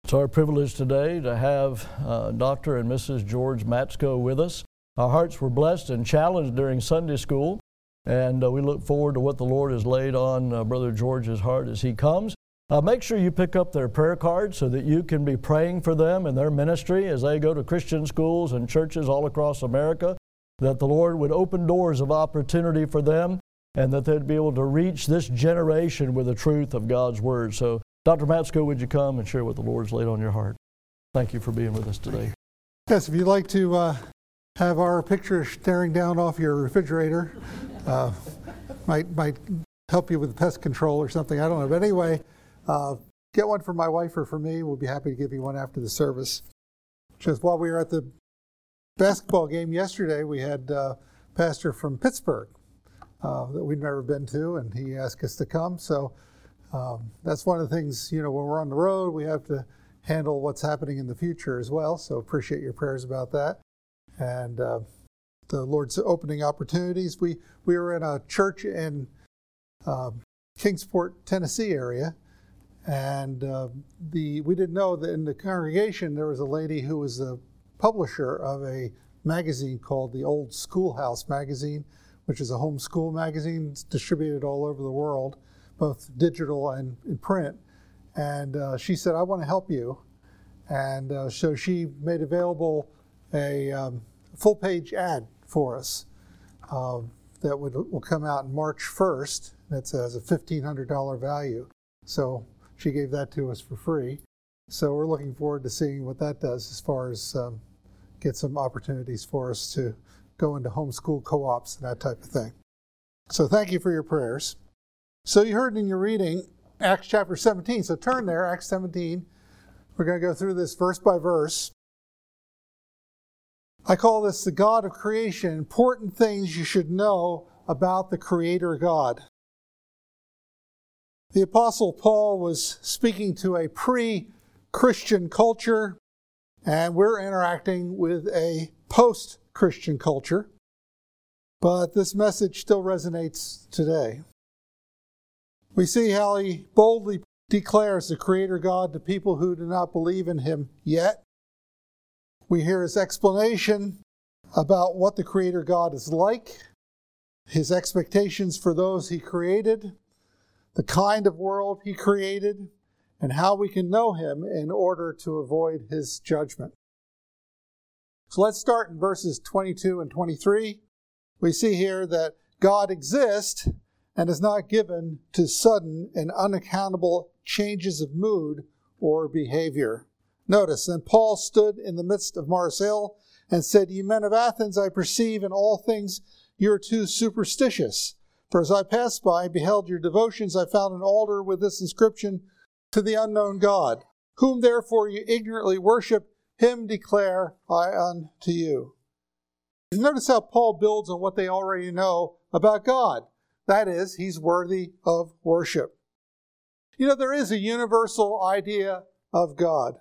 It's our privilege today to have Dr. and Mrs. George Matsko with us. Our hearts were blessed and challenged during Sunday school, and we look forward to what the Lord has laid on Brother George's heart as he comes. Make sure you pick up their prayer cards so that you can be praying for them in their ministry as they go to Christian schools and churches all across America, that the Lord would open doors of opportunity for them and that they'd be able to reach this generation with the truth of God's Word. So, Dr. Matsko, would you come and share what the Lord's laid on your heart? Thank you for being with us today. Yes, if you'd like to have our picture staring down off your refrigerator, might help you with pest control or something, I don't know. But anyway, get one for my wife or for me. We'll be happy to give you one after the service. Just while we were at the basketball game yesterday, we had a pastor from Pittsburgh that we'd never been to, and he asked us to come. So that's one of the things, when we're on the road, we have to handle what's happening in the future as well. So appreciate your prayers about that. And the Lord's opening opportunities. We were in a church in Kingsport, Tennessee area, and we didn't know that in the congregation there was a lady who was the publisher of a magazine called the Old Schoolhouse magazine, which is a homeschool magazine. It's distributed all over the world, both digital and in print. And she said, I want to help you. And so she made available a full-page ad for us that will come out on March 1st. That has a $1,500 value. So she gave that to us for free. So we're looking forward to seeing what that does as far as get some opportunities for us to go into homeschool co-ops and that type of thing. So thank you for your prayers. So you heard in your reading Acts chapter 17. So turn there, Acts 17. We're going to go through this verse by verse. I call this the God of creation, important things you should know about the Creator God. The Apostle Paul was speaking to a pre-Christian culture, and we're interacting with a post-Christian culture, but this message still resonates today. We see how he boldly declares the Creator God to people who do not believe in Him yet. We hear his explanation about what the Creator God is like, his expectations for those He created, the kind of world He created, and how we can know Him in order to avoid His judgment. So let's start in verses 22 and 23. We see here that God exists and is not given to sudden and unaccountable changes of mood or behavior. Notice, then Paul stood in the midst of Mars Hill and said, Ye men of Athens, I perceive in all things you are too superstitious. For as I passed by and beheld your devotions, I found an altar with this inscription, To the unknown God. Whom therefore you ignorantly worship, Him declare I unto you. Notice how Paul builds on what they already know about God. That is, He's worthy of worship. There is a universal idea of God.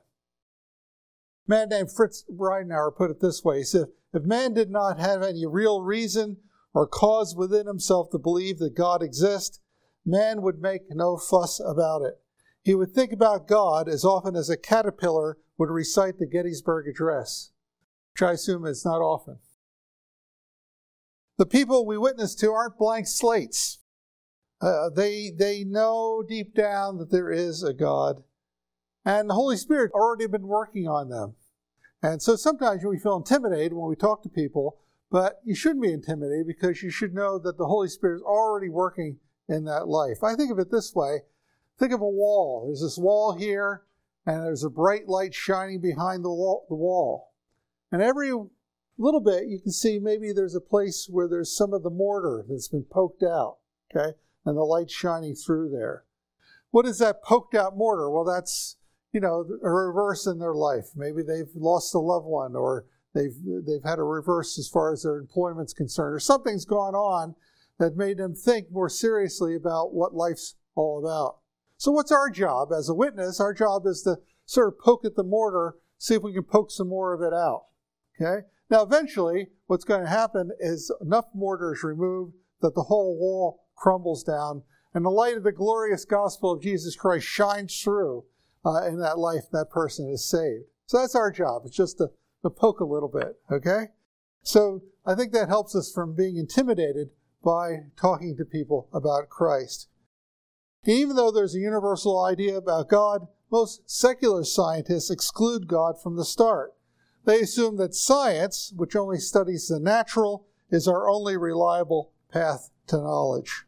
A man named Fritz Ridenour put it this way. He said, if man did not have any real reason or cause within himself to believe that God exists, man would make no fuss about it. He would think about God as often as a caterpillar would recite the Gettysburg Address, which I assume is not often. The people we witness to aren't blank slates. They know deep down that there is a God. And the Holy Spirit already been working on them. And so sometimes we feel intimidated when we talk to people, but you shouldn't be intimidated because you should know that the Holy Spirit is already working in that life. I think of it this way. Think of a wall. There's this wall here, and there's a bright light shining behind the wall. And every little bit you can see maybe there's a place where there's some of the mortar that's been poked out, okay? And the light's shining through there. What is that poked out mortar? Well, that's a reverse in their life. Maybe they've lost a loved one, or they've had a reverse as far as their employment's concerned, or something's gone on that made them think more seriously about what life's all about. So what's our job as a witness? Our job is to sort of poke at the mortar, see if we can poke some more of it out. Okay? Now, eventually, what's going to happen is enough mortar is removed that the whole wall crumbles down, and the light of the glorious gospel of Jesus Christ shines through in that life that person is saved. So that's our job. It's just to poke a little bit, okay? So I think that helps us from being intimidated by talking to people about Christ. Even though there's a universal idea about God, most secular scientists exclude God from the start. They assume that science, which only studies the natural, is our only reliable path to knowledge.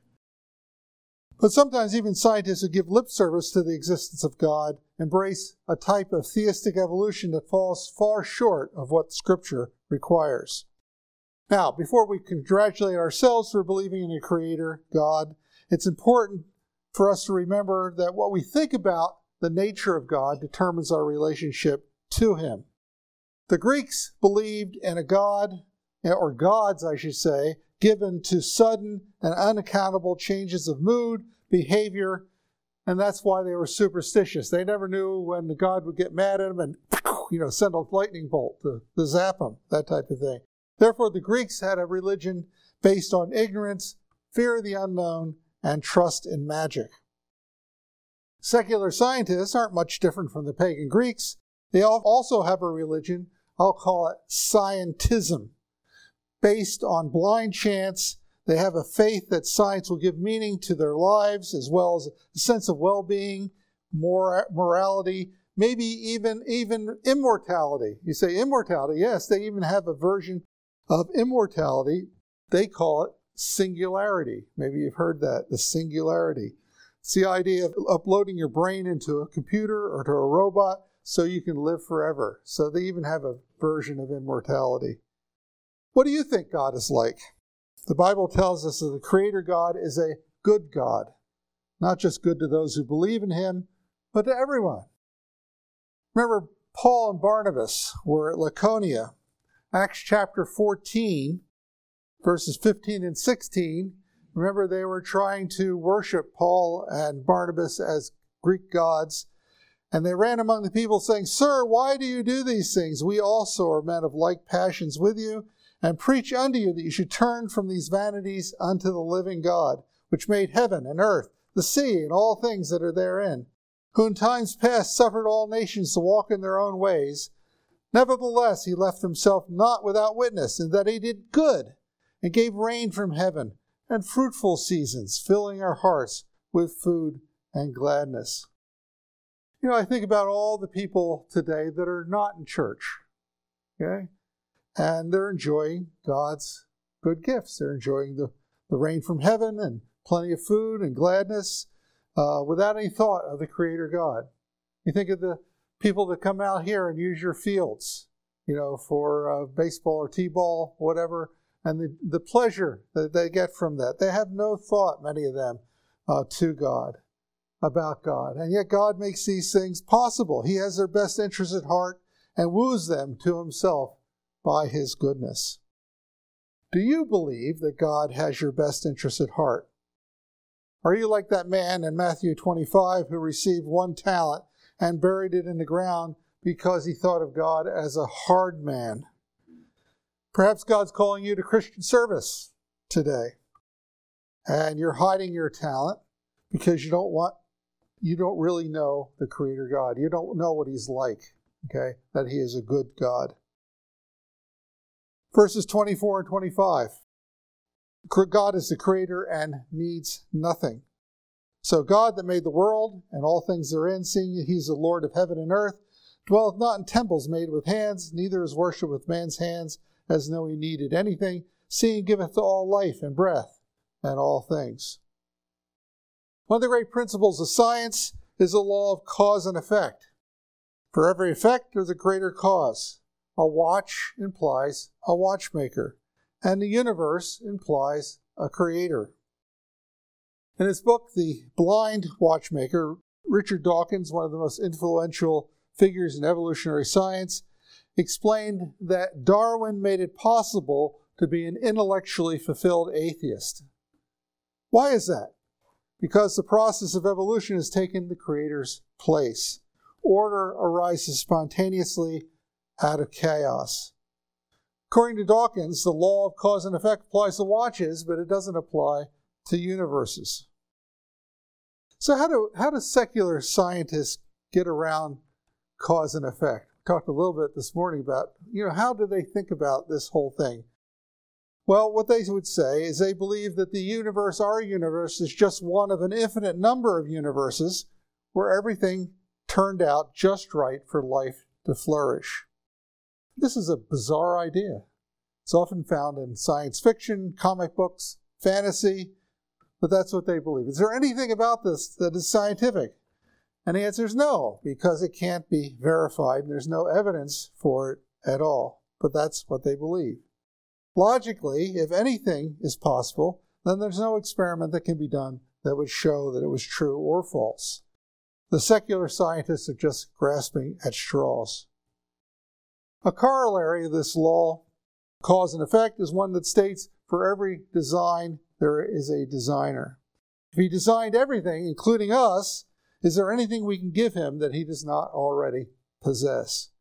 But sometimes even scientists who give lip service to the existence of God embrace a type of theistic evolution that falls far short of what Scripture requires. Now, before we congratulate ourselves for believing in a Creator, God, it's important for us to remember that what we think about the nature of God determines our relationship to Him. The Greeks believed in a God, or gods, I should say, given to sudden and unaccountable changes of mood, behavior, and that's why they were superstitious. They never knew when the God would get mad at them and, send a lightning bolt to zap them, that type of thing. Therefore, the Greeks had a religion based on ignorance, fear of the unknown, and trust in magic. Secular scientists aren't much different from the pagan Greeks. They also have a religion, I'll call it scientism. Based on blind chance, they have a faith that science will give meaning to their lives, as well as a sense of well-being, morality, maybe even immortality. You say immortality? Yes, they even have a version of immortality. They call it singularity. Maybe you've heard that, the singularity. It's the idea of uploading your brain into a computer or to a robot so you can live forever. So they even have a version of immortality. What do you think God is like? The Bible tells us that the Creator God is a good God, not just good to those who believe in Him, but to everyone. Remember, Paul and Barnabas were at Laconia. Acts chapter 14, verses 15 and 16. Remember, they were trying to worship Paul and Barnabas as Greek gods. And they ran among the people saying, "Sir, why do you do these things? We also are men of like passions with you, and preach unto you that you should turn from these vanities unto the living God, which made heaven and earth, the sea, and all things that are therein, who in times past suffered all nations to walk in their own ways. Nevertheless, He left Himself not without witness, in that He did good, and gave rain from heaven, and fruitful seasons, filling our hearts with food and gladness." I think about all the people today that are not in church, okay? And they're enjoying God's good gifts. They're enjoying the rain from heaven and plenty of food and gladness without any thought of the Creator God. You think of the people that come out here and use your fields, for baseball or t-ball, whatever, and the pleasure that they get from that. They have no thought, many of them, to God, about God. And yet God makes these things possible. He has their best interests at heart and woos them to Himself by His goodness. Do you believe that God has your best interests at heart? Are you like that man in Matthew 25 who received 1 talent and buried it in the ground because he thought of God as a hard man? Perhaps God's calling you to Christian service today, and you're hiding your talent because you don't really know the Creator God. You don't know what He's like, okay? That He is a good God. Verses 24 and 25. God is the Creator and needs nothing. So God that made the world and all things therein, seeing that He is the Lord of heaven and earth, dwelleth not in temples made with hands, neither is worship with man's hands, as though He needed anything, seeing He giveth to all life and breath and all things. One of the great principles of science is the law of cause and effect. For every effect, there's a greater cause. A watch implies a watchmaker, and the universe implies a creator. In his book, The Blind Watchmaker, Richard Dawkins, one of the most influential figures in evolutionary science, explained that Darwin made it possible to be an intellectually fulfilled atheist. Why is that? Because the process of evolution has taken the Creator's place. Order arises spontaneously out of chaos. According to Dawkins, the law of cause and effect applies to watches, but it doesn't apply to universes. So how do secular scientists get around cause and effect. We talked a little bit this morning about, how do they think about this whole thing? Well, what they would say is they believe that the universe, our universe, is just one of an infinite number of universes where everything turned out just right for life to flourish. This is a bizarre idea. It's often found in science fiction, comic books, fantasy, but that's what they believe. Is there anything about this that is scientific? And the answer is no, because it can't be verified, and there's no evidence for it at all. But that's what they believe. Logically, if anything is possible, then there's no experiment that can be done that would show that it was true or false. The secular scientists are just grasping at straws. A corollary of this law, cause and effect, is one that states for every design there is a designer. If he designed everything, including us, is there anything we can give him that he does not already possess?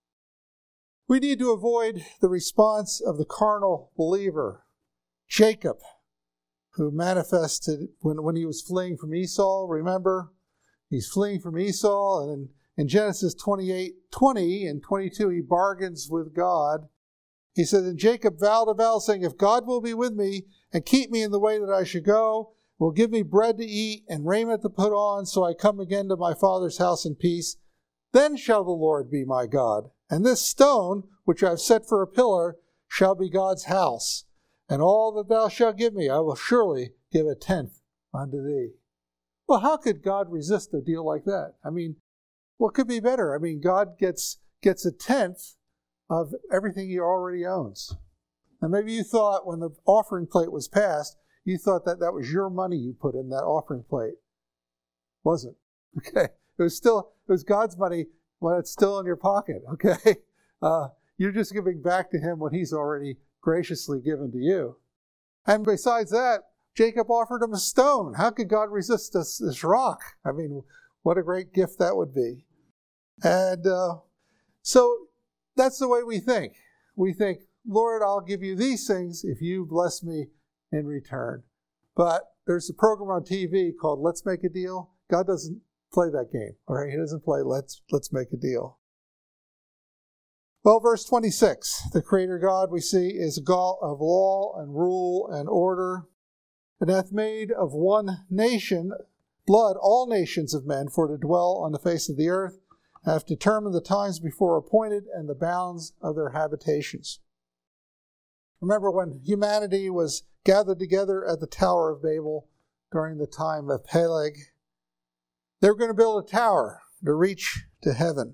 We need to avoid the response of the carnal believer, Jacob, who manifested when he was fleeing from Esau. Remember, he's fleeing from Esau, and in Genesis 28:20 and 22, he bargains with God. He says, and Jacob vowed a vow, saying, if God will be with me and keep me in the way that I should go, will give me bread to eat and raiment to put on, so I come again to my father's house in peace, then shall the Lord be my God. And this stone, which I have set for a pillar, shall be God's house. And all that thou shalt give me, I will surely give a tenth unto thee. Well, how could God resist a deal like that? I mean, what could be better? I mean, God gets a tenth of everything he already owns. And maybe you thought when the offering plate was passed, you thought that was your money you put in that offering plate. Wasn't. Okay. It was God's money when it's still in your pocket. Okay. You're just giving back to him what he's already graciously given to you. And besides that, Jacob offered him a stone. How could God resist this rock? I mean, what a great gift that would be. And so that's the way we think. We think, Lord, I'll give you these things if you bless me in return. But there's a program on TV called Let's Make a Deal. God doesn't play that game. All right, he doesn't play let's make a deal. Well, verse 26, the Creator God we see is a God of law and rule and order, and hath made of one nation blood all nations of men for to dwell on the face of the earth, and hath determined the times before appointed and the bounds of their habitations. Remember when humanity was gathered together at the Tower of Babel during the time of Peleg, they were going to build a tower to reach to heaven.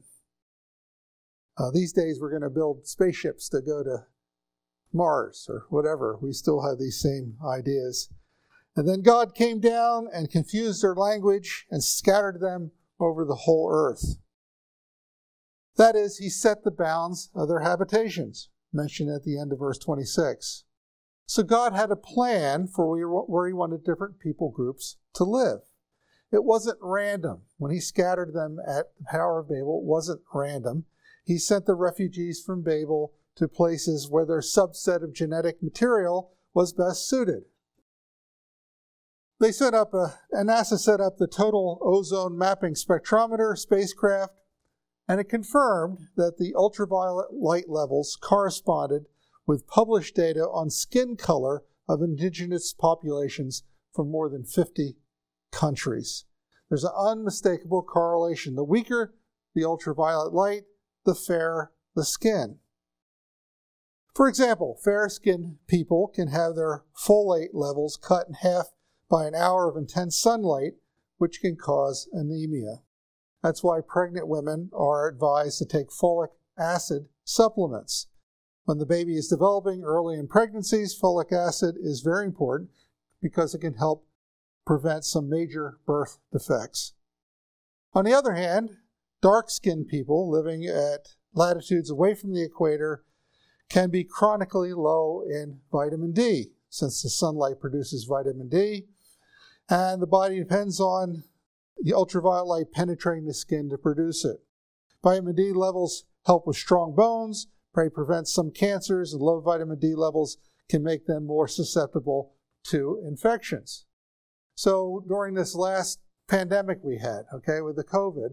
These days we're going to build spaceships to go to Mars or whatever. We still have these same ideas. And then God came down and confused their language and scattered them over the whole earth. That is, he set the bounds of their habitations, mentioned at the end of verse 26. So God had a plan for where he wanted different people groups to live. It wasn't random. When he scattered them at the Tower of Babel, it wasn't random. He sent the refugees from Babel to places where their subset of genetic material was best suited. NASA set up the Total Ozone Mapping Spectrometer spacecraft, and it confirmed that the ultraviolet light levels corresponded with published data on skin color of indigenous populations from more than 50 countries. There's an unmistakable correlation. The weaker the ultraviolet light, the fairer the skin. For example, fair-skinned people can have their folate levels cut in half by an hour of intense sunlight, which can cause anemia. That's why pregnant women are advised to take folic acid supplements. When the baby is developing early in pregnancies, folic acid is very important because it can help prevent some major birth defects. On the other hand, dark-skinned people living at latitudes away from the equator can be chronically low in vitamin D, since the sunlight produces vitamin D, and the body depends on the ultraviolet light penetrating the skin to produce it. Vitamin D levels help with strong bones, prevent some cancers, and low vitamin D levels can make them more susceptible to infections. So during this last pandemic we had, with the COVID,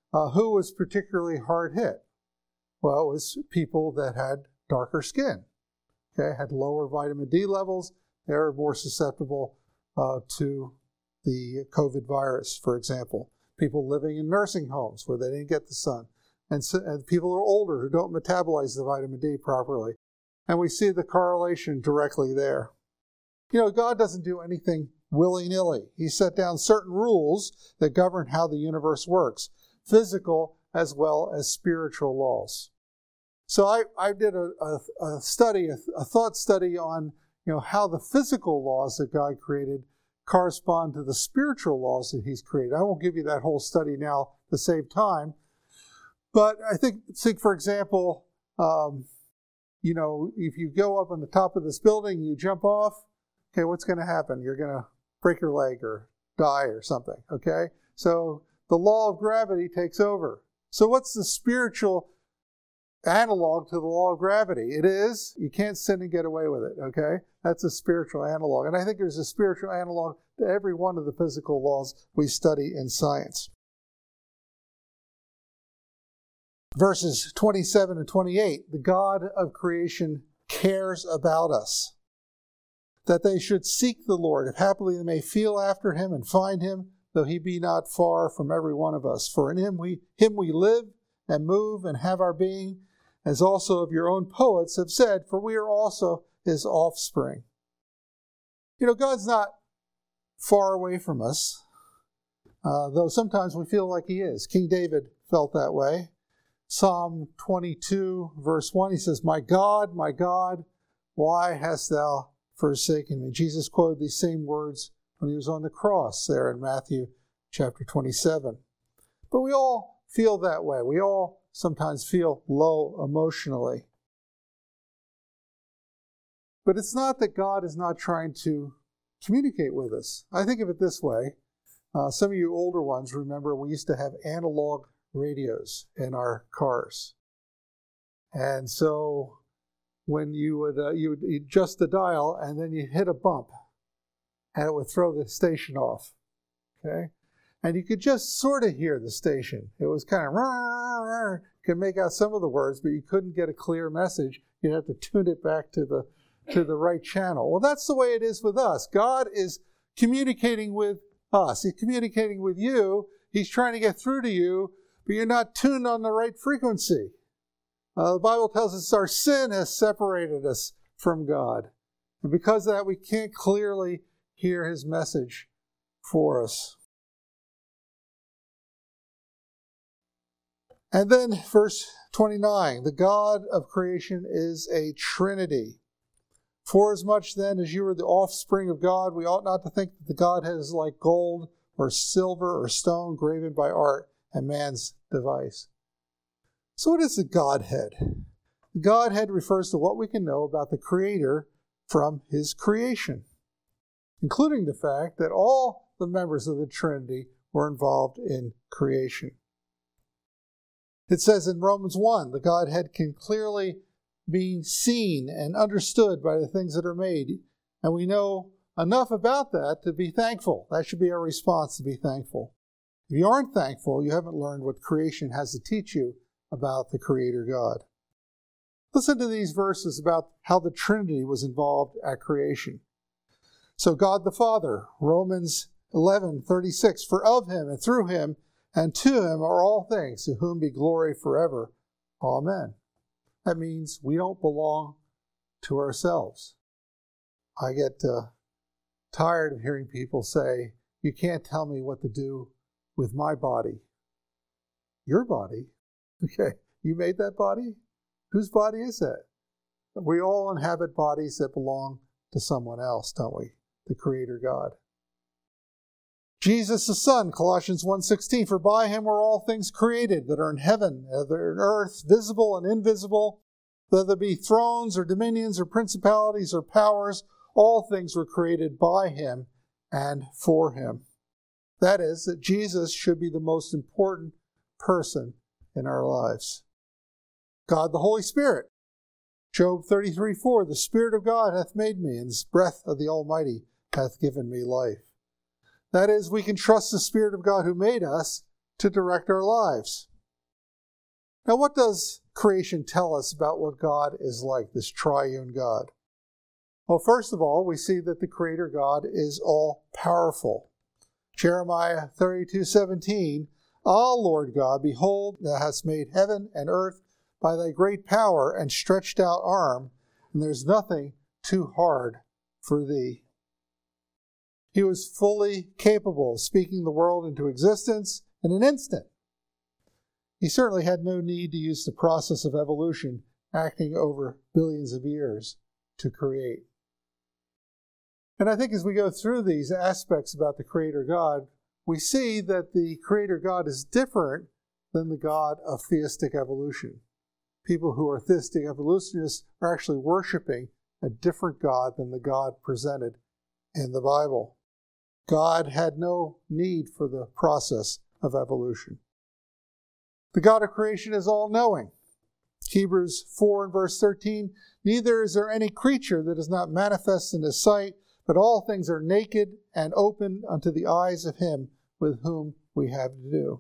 Who was particularly hard hit? Well, it was people that had darker skin, okay, had lower vitamin D levels. They were more susceptible to the COVID virus, for example. People living in nursing homes where they didn't get the sun. And people who are older who don't metabolize the vitamin D properly. And we see the correlation directly there. You know, God doesn't do anything willy-nilly. He set down certain rules that govern how the universe works, physical as well as spiritual laws. So I did a thought study on, you know, how the physical laws that God created correspond to the spiritual laws that He's created. I won't give you that whole study now to save time, but I think for example, you know, if you go up on the top of this building, you jump off, okay, what's going to happen? You're going to break your leg or die or something, okay? So the law of gravity takes over. So what's the spiritual analog to the law of gravity? It is, you can't sin and get away with it, okay? That's a spiritual analog. And I think there's a spiritual analog to every one of the physical laws we study in science. Verses 27 and 28, the God of creation cares about us, that they should seek the Lord, if happily they may feel after Him and find Him, though He be not far from every one of us. For in Him we live and move and have our being, as also of your own poets have said, for we are also His offspring. You know, God's not far away from us, though sometimes we feel like He is. King David felt that way. Psalm 22, verse 1, he says, my God, why hast thou forsaken me? Jesus quoted these same words when He was on the cross there in Matthew chapter 27. But we all feel that way. We all sometimes feel low emotionally. But it's not that God is not trying to communicate with us. I think of it this way. Some of you older ones remember we used to have analog radios in our cars. And so when you would adjust the dial and then you hit a bump and it would throw the station off. Okay? And you could just sort of hear the station. It was kind of, you could make out some of the words, but you couldn't get a clear message. You'd have to tune it back to the right channel. Well, that's the way it is with us. God is communicating with us. He's communicating with you. He's trying to get through to you, but you're not tuned on the right frequency. The Bible tells us our sin has separated us from God. And because of that, we can't clearly hear His message for us. And then verse 29, the God of creation is a Trinity. Forasmuch then as you are the offspring of God, we ought not to think that the Godhead is like gold or silver or stone graven by art and man's device. So what is the Godhead? The Godhead refers to what we can know about the Creator from His creation, including the fact that all the members of the Trinity were involved in creation. It says in Romans 1, the Godhead can clearly be seen and understood by the things that are made, and we know enough about that to be thankful. That should be our response, to be thankful. If you aren't thankful, you haven't learned what creation has to teach you about the Creator God. Listen to these verses about how the Trinity was involved at creation. So God the Father, Romans 11:36, for of Him and through Him and to Him are all things, to whom be glory forever. Amen. That means we don't belong to ourselves. I get tired of hearing people say, you can't tell me what to do with my body. Your body? Okay, you made that body? Whose body is that? We all inhabit bodies that belong to someone else, don't we? The Creator God. Jesus the Son, Colossians 1:16, for by Him were all things created that are in heaven, that are in earth, visible and invisible, whether there be thrones or dominions or principalities or powers, all things were created by Him and for Him. That is, that Jesus should be the most important person in our lives. God the Holy Spirit. Job 33:4, the Spirit of God hath made me, and the breath of the Almighty hath given me life. That is, we can trust the Spirit of God who made us to direct our lives. Now, what does creation tell us about what God is like, this triune God? Well, first of all, we see that the Creator God is all-powerful. Jeremiah 32:17, "Ah, Lord God, behold, thou hast made heaven and earth by thy great power and stretched out arm, and there's nothing too hard for thee." He was fully capable of speaking the world into existence in an instant. He certainly had no need to use the process of evolution, acting over billions of years, to create. And I think as we go through these aspects about the Creator God, we see that the Creator God is different than the God of theistic evolution. People who are theistic evolutionists are actually worshiping a different God than the God presented in the Bible. God had no need for the process of evolution. The God of creation is all-knowing. Hebrews 4 and verse 13, "Neither is there any creature that is not manifest in his sight, but all things are naked and open unto the eyes of him with whom we have to do."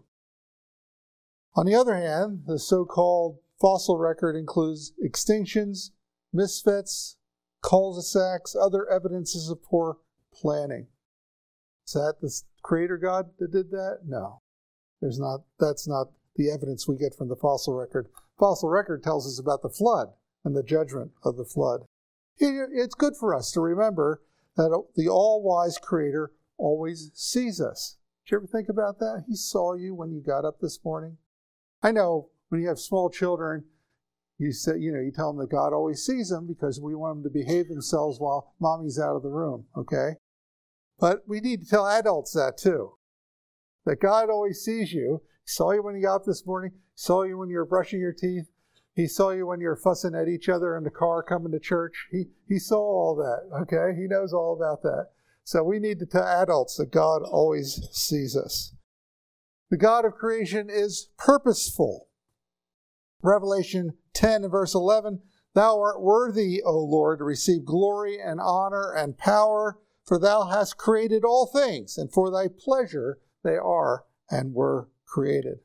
On the other hand, the so-called fossil record includes extinctions, misfits, cul-de-sacs, other evidences of poor planning. Is that the Creator God that did that? No. That's not the evidence we get from the fossil record. Fossil record tells us about the flood and the judgment of the flood. It's good for us to remember that the all-wise Creator always sees us. Did you ever think about that? He saw you when you got up this morning. I know when you have small children, you tell them that God always sees them because we want them to behave themselves while mommy's out of the room, okay? But we need to tell adults that too, that God always sees you. He saw you when you got up this morning. He saw you when you were brushing your teeth. He saw you when you were fussing at each other in the car coming to church. He saw all that, okay? He knows all about that. So we need to tell adults that God always sees us. The God of creation is purposeful. Revelation 10 and verse 11, "Thou art worthy, O Lord, to receive glory and honor and power, for thou hast created all things, and for thy pleasure they are and were created."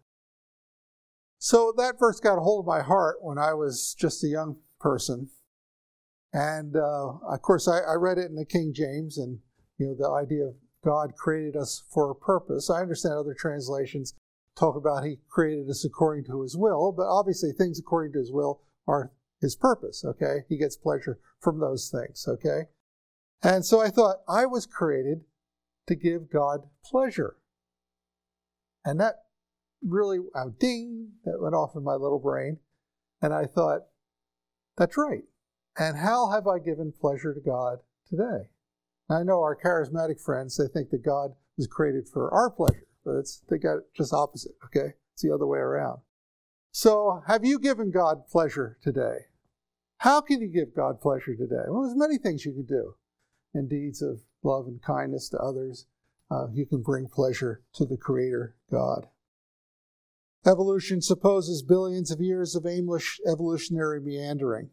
So that verse got a hold of my heart when I was just a young person. And of course, I read it in the King James, and the idea of God created us for a purpose. I understand other translations talk about He created us according to His will, but obviously things according to His will are His purpose, okay? He gets pleasure from those things, okay? And so I thought, I was created to give God pleasure. And that really, ding, that went off in my little brain. And I thought, that's right. And how have I given pleasure to God today? Now, I know our charismatic friends, they think that God was created for our pleasure, but they got it just opposite, okay? It's the other way around. So, have you given God pleasure today? How can you give God pleasure today? Well, there's many things you can do. In deeds of love and kindness to others, you can bring pleasure to the Creator God. Evolution supposes billions of years of aimless evolutionary meandering,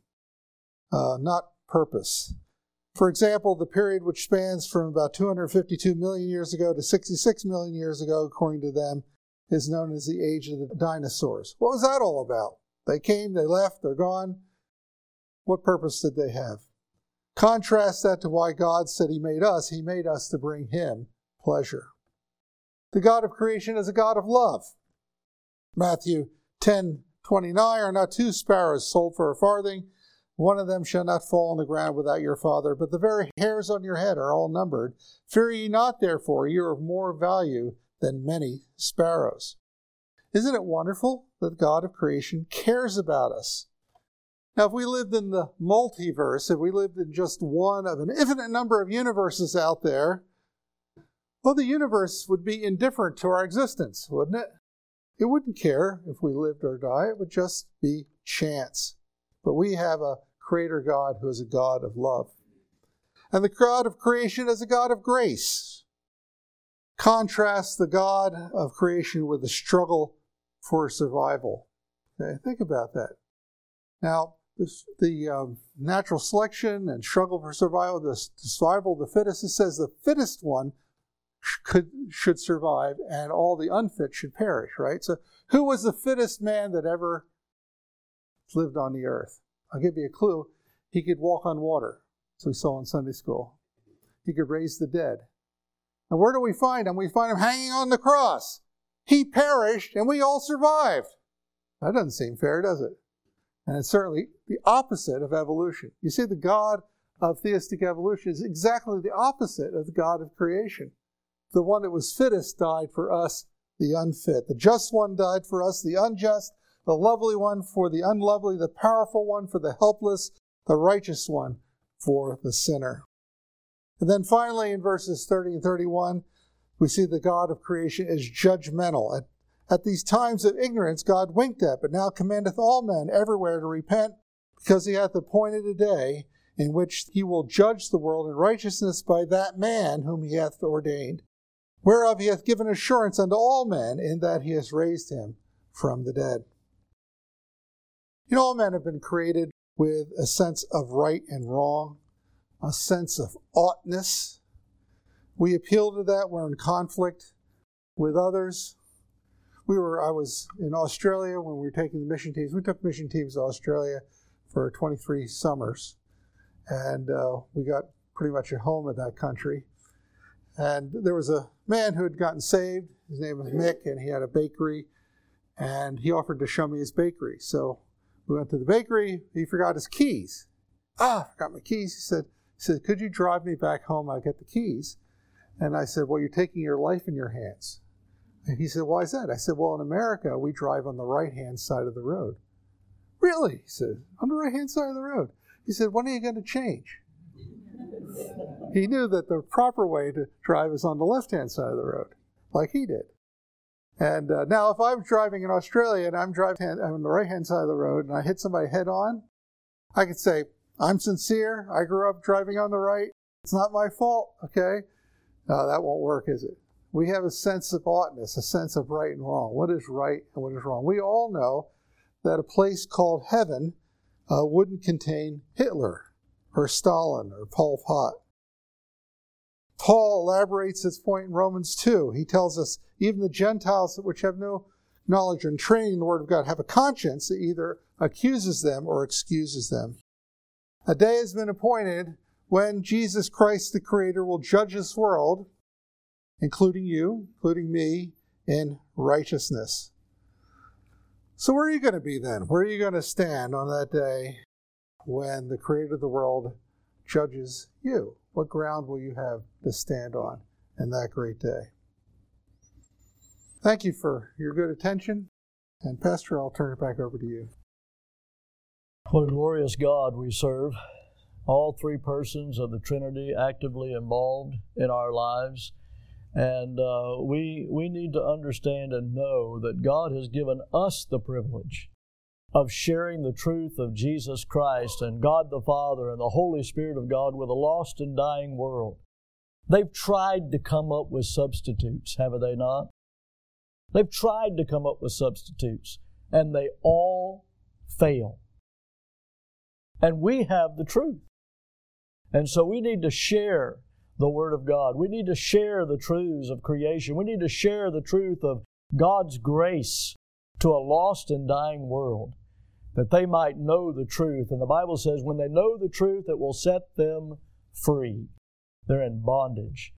not purpose. For example, the period which spans from about 252 million years ago to 66 million years ago, according to them, is known as the age of the dinosaurs. What was that all about? They came, they left, they're gone. What purpose did they have? Contrast that to why God said He made us to bring Him pleasure. The God of creation is a God of love. Matthew 10:29, "Are not 2 sparrows sold for a farthing? One of them shall not fall on the ground without your Father, but the very hairs on your head are all numbered. Fear ye not, therefore, you are of more value than many sparrows." Isn't it wonderful that the God of creation cares about us? Now, if we lived in the multiverse, if we lived in just one of an infinite number of universes out there, well, the universe would be indifferent to our existence, wouldn't it? It wouldn't care if we lived or died. It would just be chance. But we have a Creator God who is a God of love. And the God of creation is a God of grace. Contrast the God of creation with the struggle for survival. Okay, think about that. Now, the natural selection and struggle for survival, the survival of the fittest, it says the fittest one should survive, and all the unfit should perish, right? So who was the fittest man that ever lived on the earth? I'll give you a clue. He could walk on water, as we saw in Sunday school. He could raise the dead. And where do we find him? We find him hanging on the cross. He perished, and we all survived. That doesn't seem fair, does it? And it's certainly the opposite of evolution. You see, the God of theistic evolution is exactly the opposite of the God of creation. The one that was fittest died for us, the unfit. The just one died for us, the unjust. The lovely one for the unlovely. The powerful one for the helpless. The righteous one for the sinner. And then finally, in verses 30 and 31, we see the God of creation is judgmental. At these times of ignorance God winked at, but now commandeth all men everywhere to repent, because he hath appointed a day in which he will judge the world in righteousness by that man whom he hath ordained, whereof he hath given assurance unto all men, in that he has raised him from the dead. You know, all men have been created with a sense of right and wrong, a sense of oughtness. We appeal to that. We're in conflict with others. I was in Australia when we were taking the mission teams. We took mission teams to Australia for 23 summers. And we got pretty much at home in that country. And there was a man who had gotten saved. His name was Mick, and he had a bakery. And he offered to show me his bakery. So we went to the bakery. He forgot his keys. I forgot my keys. He said, could you drive me back home? I'll get the keys. And I said, well, you're taking your life in your hands. And he said, why is that? I said, well, in America, we drive on the right-hand side of the road. Really? He said, on the right-hand side of the road. He said, when are you going to change? He knew that the proper way to drive is on the left-hand side of the road, like he did. And now if I'm driving in Australia and I'm driving on the right-hand side of the road and I hit somebody head-on, I could say, I'm sincere. I grew up driving on the right. It's not my fault, okay? No, that won't work, is it? We have a sense of oughtness, a sense of right and wrong. What is right and what is wrong? We all know that a place called heaven wouldn't contain Hitler or Stalin or Pol Pot. Paul elaborates this point in Romans 2. He tells us even the Gentiles which have no knowledge and training in the Word of God have a conscience that either accuses them or excuses them. A day has been appointed when Jesus Christ the Creator will judge this world, including you, including me, in righteousness. So where are you going to be then? Where are you going to stand on that day when the Creator of the world judges you? What ground will you have to stand on in that great day? Thank you for your good attention. And Pastor, I'll turn it back over to you. What a glorious God we serve. All three persons of the Trinity actively involved in our lives. And we need to understand and know that God has given us the privilege of sharing the truth of Jesus Christ and God the Father and the Holy Spirit of God with a lost and dying world. They've tried to come up with substitutes, haven't they not? They've tried to come up with substitutes, and they all fail. And we have the truth. And so we need to share the Word of God. We need to share the truths of creation. We need to share the truth of God's grace to a lost and dying world, that they might know the truth. And the Bible says when they know the truth, it will set them free. They're in bondage.